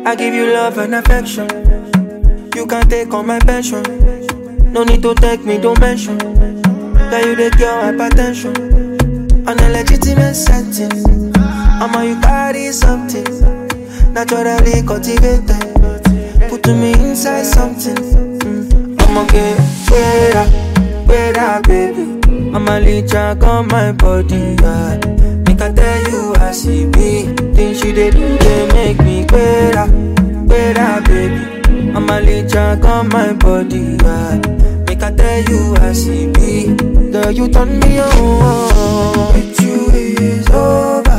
I give you love and affection. You can take all my passion. No need to take me, don't mention. That you the girl hypertension. On a legitimate setting. I'ma you carry something. Naturally cultivated. Put me inside something. I'ma get better, baby. I'ma lead track on my body, yeah. Make I tell you how she be. Things she did, they make me better, baby. I'ma lead track on my body, yeah. Make I tell you how she be. Girl, you turn me on. With you is over.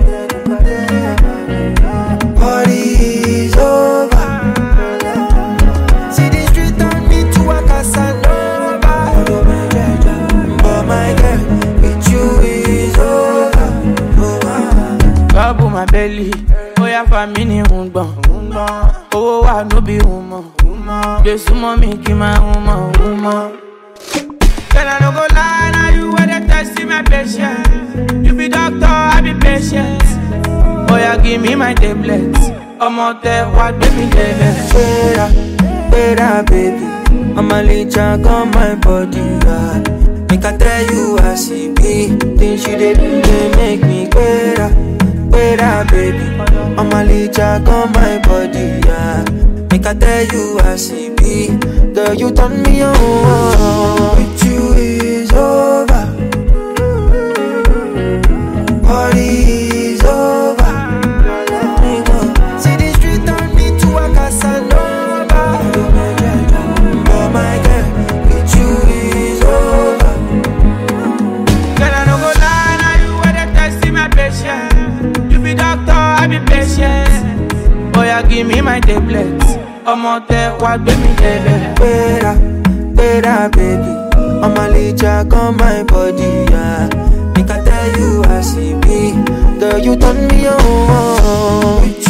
Party is over. See the street turn me to a Casanova. But my girl, with you is over. Trouble my belly, oh yeah for me ni ungbon. Oh wa no be humo. Just mommy keep my humo. Girl I no go lie, now you where they testing my patience. You be doctor, I be patient. Oh yeah give me my tablets. I'm out there, what baby baby. Better, baby. I'ma lead track on my body, yeah. Make I tell you how she be. Things she did, they make me better, baby. I'ma lead track on my body, yeah. Make I tell you how she be. Girl, you turn me on. With you is over. Party is over. See the street turn me to a Casanova. But my girl, with you is over. Girl I no go lie, now you where they testing my patience. You be doctor, I be patient. Oh yeah give me my tablets. I'm out there, what baby baby. Better, baby. I'ma lead track on my body, yeah. Make I tell you how she be. Girl, you turn me on.